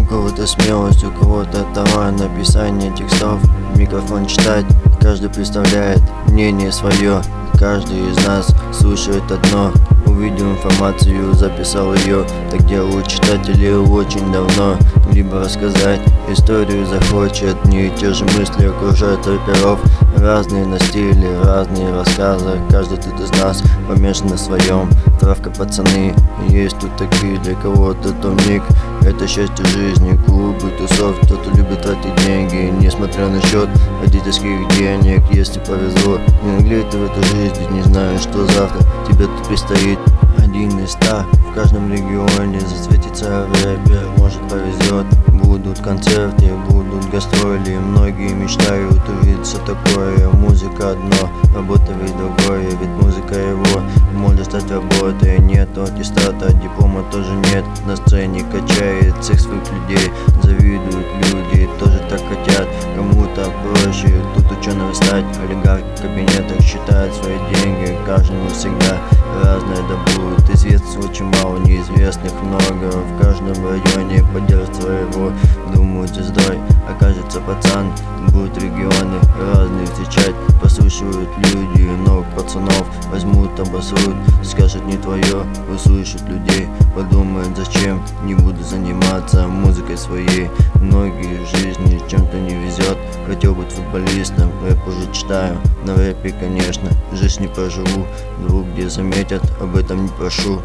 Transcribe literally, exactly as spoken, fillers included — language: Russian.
кого-то смелость, у кого-то талант написания текстов, микрофон читать. Каждый представляет мнение свое, каждый из нас слушает одно. Увидел информацию, записал ее. Так делают читатели очень давно. Либо рассказать историю захочет. Не и те же мысли окружают рэперов. Разные на стиле, разные рассказы. Каждый тут из нас помешан на своем. Травка, пацаны, есть тут такие, для кого-то томник. Это счастье жизни, клубы, тусовки. Кто-то любит тратить деньги, несмотря на счет родительских денег. Если повезло, не наглей ты в эту жизнь, ведь не знаешь, что завтра тебе тут предстоит. Один из ста в каждом регионе засветится в рэпе, может повезет. Будут концерты, будут гастроли. Многие мечтают увидеть все такое. Музыка одно, работа ведь другое. Ведь музыка его может стать работой. Нет аттестата, диплома тоже нет. На сцене качает всех своих людей. Завидуют люди, тоже так хотят. Кому-то проще тут ученым стать. Олигарх в кабинетах считает свои деньги. Каждому всегда разное да будет. Известных очень мало, неизвестных много. В каждом районе поддержит своего. Думают звездой окажется пацан. Будут регионы разные встречать. Послушивают люди новых пацанов. Возьмут, обосрут, скажут не твое. Услышат людей, подумают зачем. Не буду заниматься музыкой своей. Многие в жизни чем-то не везет. Хотел быть футболистом, рэп уже читаю. На рэпе, конечно, жизнь не проживу. Вдруг где заметят, об этом не прошу.